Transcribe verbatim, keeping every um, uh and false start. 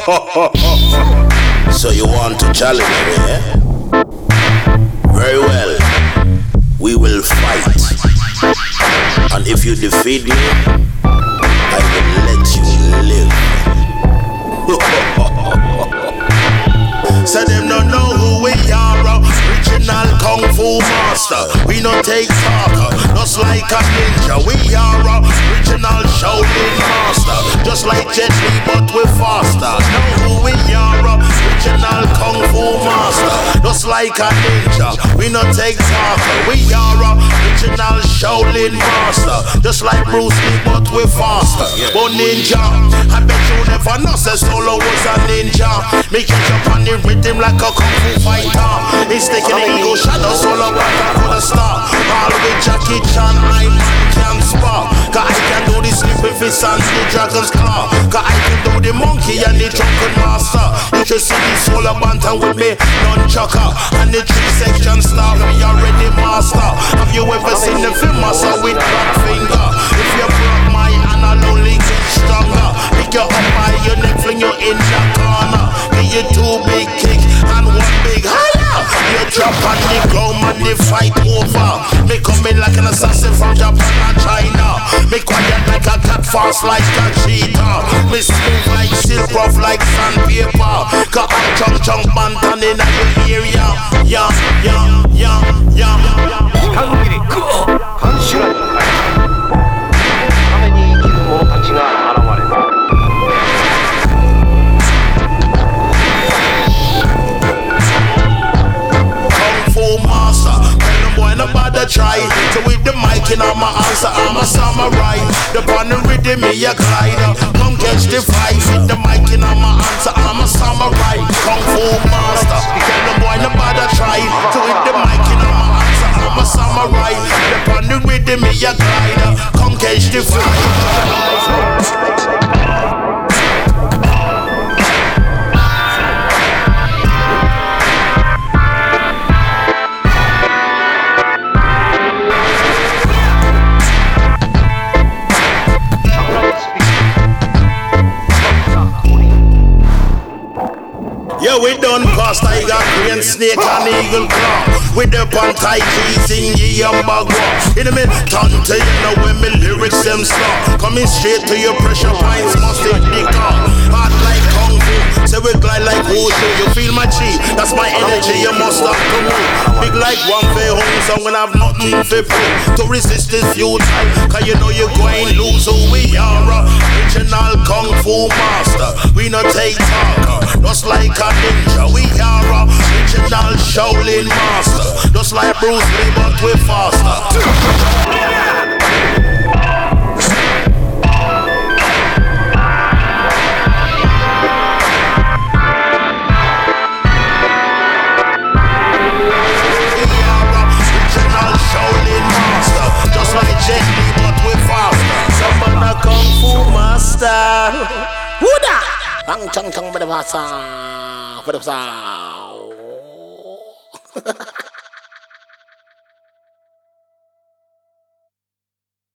So you want to challenge me, eh? Very well. We will fight. And if you defeat me, I will let you live. So them don't know who we are. Original Kung Fu master. We don't take talk, just like a ninja. We are original Shaolin master. Just like Jet Li, but we're faster. Know who we are. Original Kung Fu master. Just like a ninja. We don't take talk. We are original Shaolin master. Just like Bruce Lee, but we're faster. But ninja, I bet you never know say Solo was a ninja. Me catch up on the rhythm like a Kung Fu fighter. He's taking the ego shadow solo but I could start. All with Jackie Chan, I man can spar. Cause I can do the sleeping fish and the dragon's claw. Cause I can do the monkey and the drunken master. You should see the solo bantam with me, nunchucker. And the three section star, we already master. Have you ever seen the film master with black finger? If you broke my hand, I'll only get stronger. Pick you up by your neck, fling you in the corner. Give you two big kick and one big higher. You drop on the ground and the fight over. Me coming like an assassin from Japan and China. Me quiet like a cat, fast like a cheetah. Me smooth like silk, rough like sandpaper. Cause I'm chung chung bantan in the area. Yeah, yeah, yeah, yeah. 限り感種来の会ために生きる者たちが現れた。 Nobody try. So with the mic in my answer, I'm a samurai. The pun rhythm me a glide. Come catch the fight. With the mic in my answer, I'm a samurai. Kung Fu master. Tell the boy nobody try. So with the mic in my answer, I'm a samurai. The pun rhythm me a glide. Come catch the fight. Yeah, we done past tiger, crane, snake and eagle claw. We the pan Taikis in ye and bagua. In a minute, turn to you know when me lyrics them start. Coming straight to your pressure points, must hit the car. Hard like Kung Fu, say we glide like Wushu. You feel my chi, that's my energy, you must have to move. Big like one for home, so when I've nothing to prove. To resist this futile, cause you know you're going lose who we are. Original Kung Fu master, we not take talk. Just like a ninja, we are original Shaolin master. Just like Bruce Lee, but we're faster. Just like Jet Li, but we're faster. Someone a Kung Fu master. Who da? Bang chang chang, bada basa, bada basa.